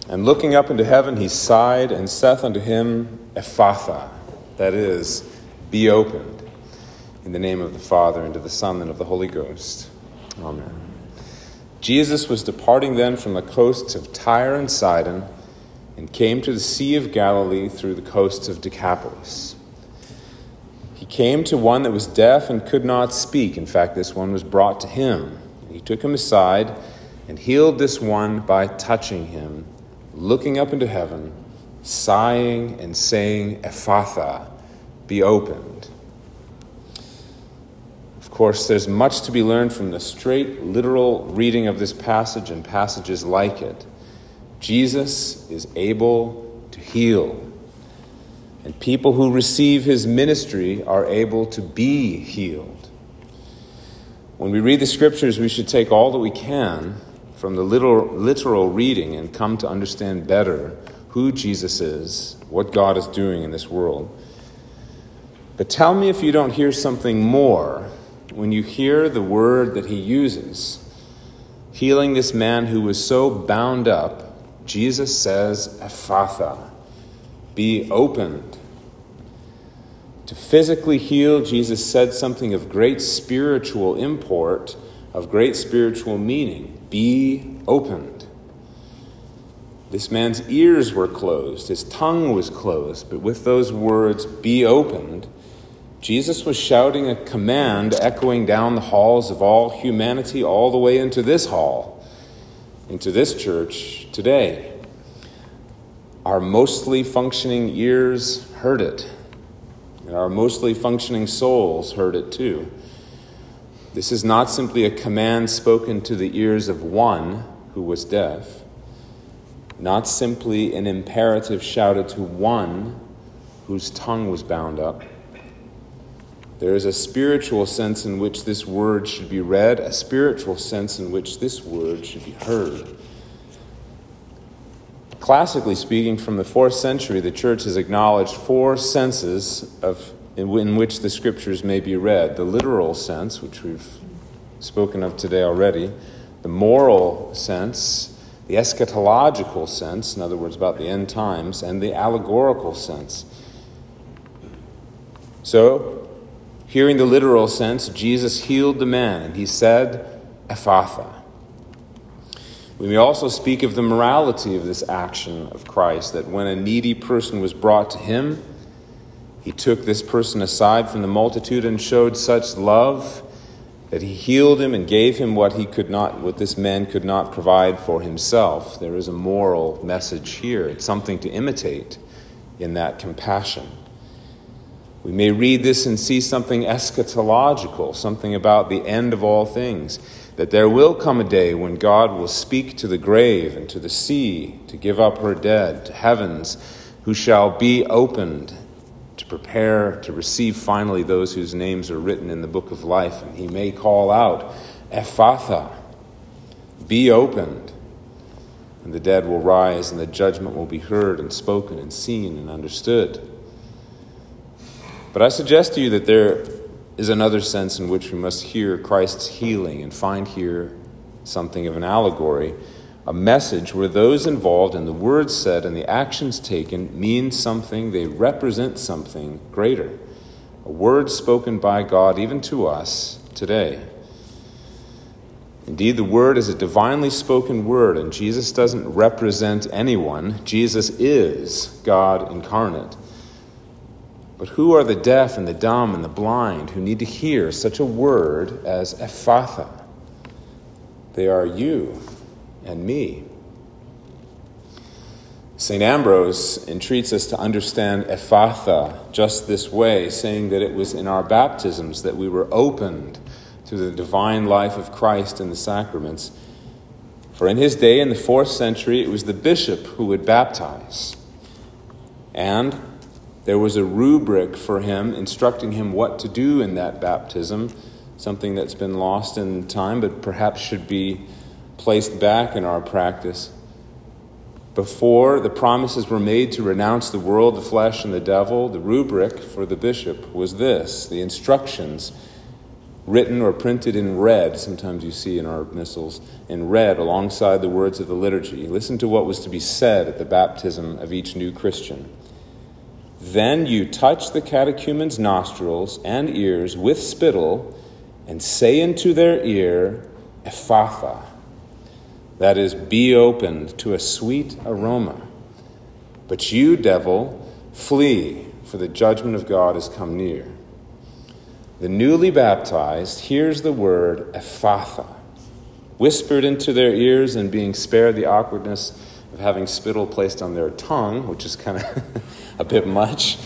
And looking up into heaven, he sighed and saith unto him, Ephphatha, that is, be opened, in the name of the Father, and of the Son, and of the Holy Ghost. Amen. Jesus was departing then from the coasts of Tyre and Sidon, and came to the Sea of Galilee through the coasts of Decapolis. He came to one that was deaf and could not speak. In fact, this one was brought to him. He took him aside and healed this one by touching him, looking up into heaven, sighing and saying, Ephphatha, be opened. Of course, there's much to be learned from the straight, literal reading of this passage and passages like it. Jesus is able to heal. And people who receive his ministry are able to be healed. When we read the scriptures, we should take all that we can from the literal reading and come to understand better who Jesus is, what God is doing in this world. But tell me if you don't hear something more when you hear the word that he uses. Healing this man who was so bound up, Jesus says, Ephphatha, be opened. To physically heal, Jesus said something of great spiritual import, of great spiritual meaning. Be opened. This man's ears were closed, his tongue was closed, but with those words, be opened, Jesus was shouting a command echoing down the halls of all humanity all the way into this hall, into this church today. Our mostly functioning ears heard it, and our mostly functioning souls heard it too. This is not simply a command spoken to the ears of one who was deaf, not simply an imperative shouted to one whose tongue was bound up. There is a spiritual sense in which this word should be read, a spiritual sense in which this word should be heard. Classically speaking, from the 4th century, the church has acknowledged 4 senses in which the scriptures may be read. The literal sense, which we've spoken of today already, the moral sense, the eschatological sense, in other words, about the end times, and the allegorical sense. So, hearing the literal sense, Jesus healed the man, and he said, Ephphatha. We may also speak of the morality of this action of Christ, that when a needy person was brought to him, he took this person aside from the multitude and showed such love that he healed him and gave him what this man could not provide for himself. There is a moral message here. It's something to imitate in that compassion. We may read this and see something eschatological, something about the end of all things, that there will come a day when God will speak to the grave and to the sea to give up her dead, to heavens, who shall be opened to prepare to receive finally those whose names are written in the book of life. And he may call out, Ephphatha, be opened. And the dead will rise and the judgment will be heard and spoken and seen and understood. But I suggest to you that there is another sense in which we must hear Christ's healing and find here something of an allegory, a message where those involved and the words said and the actions taken mean something, they represent something greater. A word spoken by God even to us today. Indeed, the word is a divinely spoken word, and Jesus doesn't represent anyone. Jesus is God incarnate. But who are the deaf and the dumb and the blind who need to hear such a word as Ephphatha? They are you and me. St. Ambrose entreats us to understand Ephphatha just this way, saying that it was in our baptisms that we were opened to the divine life of Christ in the sacraments. For in his day, in the 4th century, it was the bishop who would baptize. And there was a rubric for him, instructing him what to do in that baptism, something that's been lost in time, but perhaps should be placed back in our practice. Before the promises were made to renounce the world, the flesh, and the devil, the rubric for the bishop was this, the instructions. written or printed in red. Sometimes you see in our missals in red alongside the words of the liturgy. Listen to what was to be said at the baptism of each new Christian. Then you touch the catechumen's nostrils and ears with spittle and say into their ear, Ephphatha, that is, be opened to a sweet aroma. But you, devil, flee, for the judgment of God has come near. The newly baptized hears the word Ephphatha, whispered into their ears and being spared the awkwardness of having spittle placed on their tongue, which is kind of a bit much.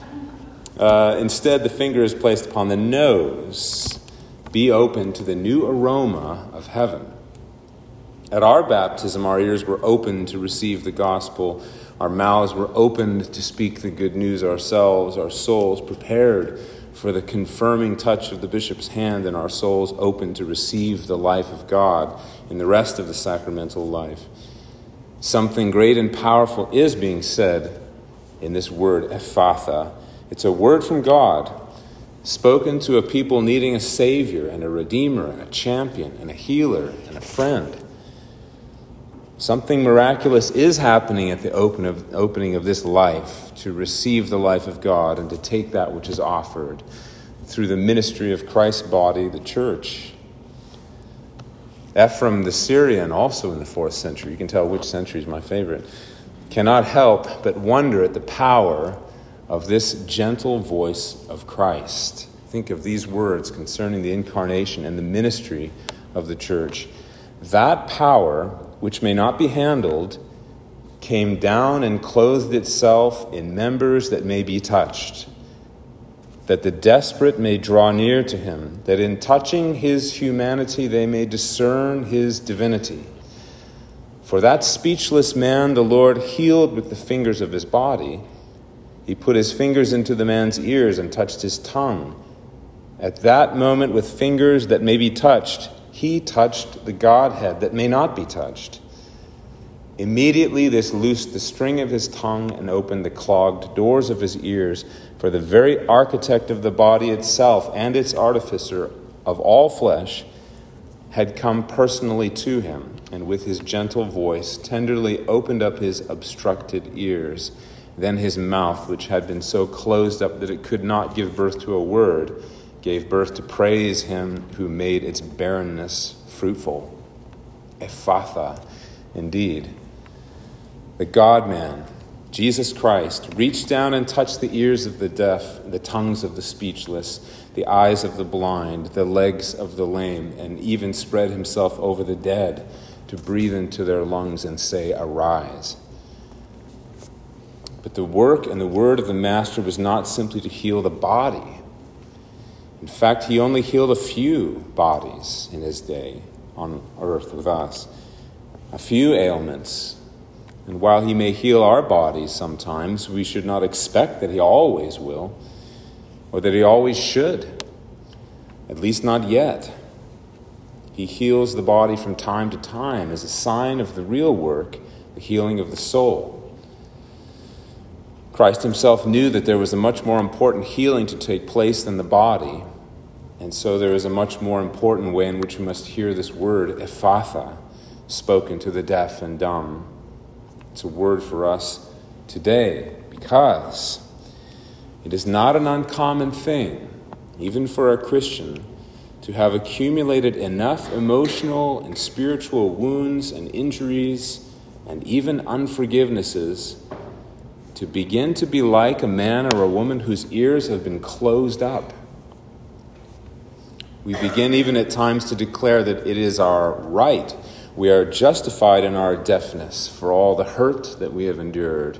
Instead, the finger is placed upon the nose. Be open to the new aroma of heaven. At our baptism, our ears were opened to receive the gospel. Our mouths were opened to speak the good news ourselves. Our souls prepared for the confirming touch of the bishop's hand, and our souls open to receive the life of God in the rest of the sacramental life. Something great and powerful is being said in this word, Ephphatha. It's a word from God, spoken to a people needing a Savior and a Redeemer and a champion and a healer and a friend. Something miraculous is happening at the opening of this life to receive the life of God and to take that which is offered through the ministry of Christ's body, the church. Ephraim the Syrian, also in the 4th century, you can tell which century is my favorite, cannot help but wonder at the power of this gentle voice of Christ. Think of these words concerning the incarnation and the ministry of the church. That power, which may not be handled, came down and clothed itself in members that may be touched, that the desperate may draw near to him, that in touching his humanity they may discern his divinity. For that speechless man the Lord healed with the fingers of his body. He put his fingers into the man's ears and touched his tongue. At that moment, with fingers that may be touched, he touched the Godhead that may not be touched. Immediately this loosed the string of his tongue and opened the clogged doors of his ears, for the very architect of the body itself and its artificer of all flesh had come personally to him, and with his gentle voice tenderly opened up his obstructed ears. Then his mouth, which had been so closed up that it could not give birth to a word, gave birth to praise him who made its barrenness fruitful. Ephphatha, indeed. The God-man, Jesus Christ, reached down and touched the ears of the deaf, the tongues of the speechless, the eyes of the blind, the legs of the lame, and even spread himself over the dead to breathe into their lungs and say, "Arise." But the work and the word of the Master was not simply to heal the body. In fact, he only healed a few bodies in his day on earth with us, a few ailments. And while he may heal our bodies sometimes, we should not expect that he always will, or that he always should, at least not yet. He heals the body from time to time as a sign of the real work, the healing of the soul. Christ himself knew that there was a much more important healing to take place than the body, and so there is a much more important way in which we must hear this word, Ephphatha, spoken to the deaf and dumb. It's a word for us today because it is not an uncommon thing, even for a Christian, to have accumulated enough emotional and spiritual wounds and injuries and even unforgivenesses to begin to be like a man or a woman whose ears have been closed up. We begin even at times to declare that it is our right. We are justified in our deafness for all the hurt that we have endured.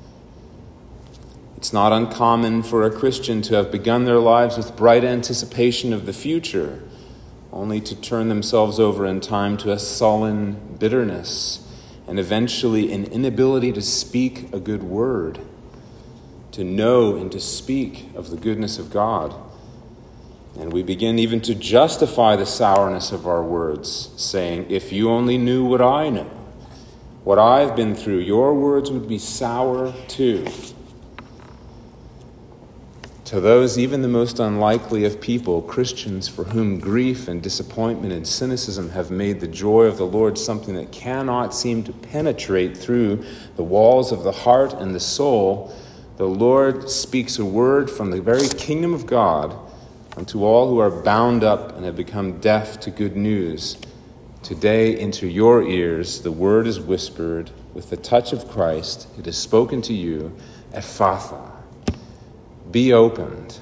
It's not uncommon for a Christian to have begun their lives with bright anticipation of the future, only to turn themselves over in time to a sullen bitterness and eventually an inability to speak a good word, to know and to speak of the goodness of God. And we begin even to justify the sourness of our words, saying, if you only knew what I know, what I've been through, your words would be sour too. to those, even the most unlikely of people, Christians, for whom grief and disappointment and cynicism have made the joy of the Lord something that cannot seem to penetrate through the walls of the heart and the soul, the Lord speaks a word from the very kingdom of God unto all who are bound up and have become deaf to good news. Today into your ears the word is whispered with the touch of Christ. It is spoken to you, Ephphatha. Be opened.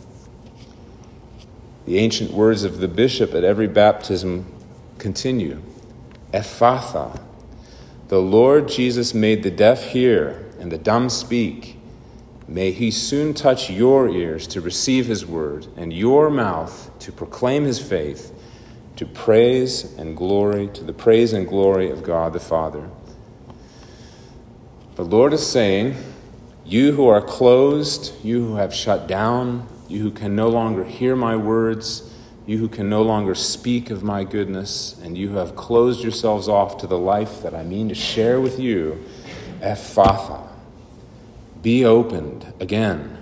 The ancient words of the bishop at every baptism continue. Ephphatha. The Lord Jesus made the deaf hear and the dumb speak. May he soon touch your ears to receive his word and your mouth to proclaim his faith, to the praise and glory of God the Father. The Lord is saying, you who are closed, you who have shut down, you who can no longer hear my words, you who can no longer speak of my goodness, and you who have closed yourselves off to the life that I mean to share with you, Ephphatha, be opened again.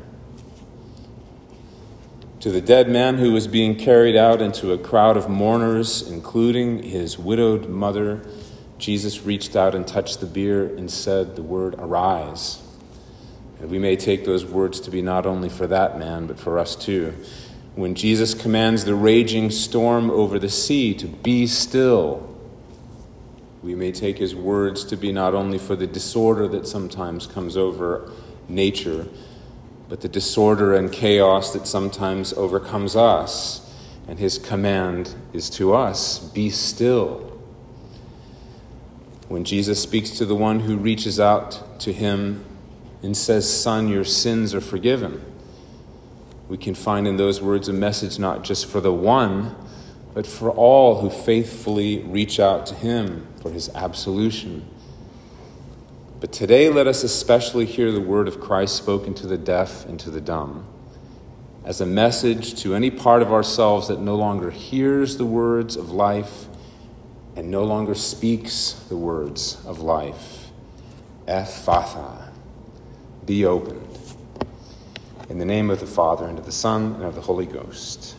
To the dead man who was being carried out into a crowd of mourners, including his widowed mother, Jesus reached out and touched the bier and said the word, arise. And we may take those words to be not only for that man, but for us too. When Jesus commands the raging storm over the sea to be still, we may take his words to be not only for the disorder that sometimes comes over nature, but the disorder and chaos that sometimes overcomes us. And his command is to us, be still. When Jesus speaks to the one who reaches out to him and says, son, your sins are forgiven, we can find in those words a message not just for the one, but for all who faithfully reach out to him for his absolution. But today let us especially hear the word of Christ spoken to the deaf and to the dumb as a message to any part of ourselves that no longer hears the words of life and no longer speaks the words of life. Ephphatha. Be opened. In the name of the Father, and of the Son, and of the Holy Ghost.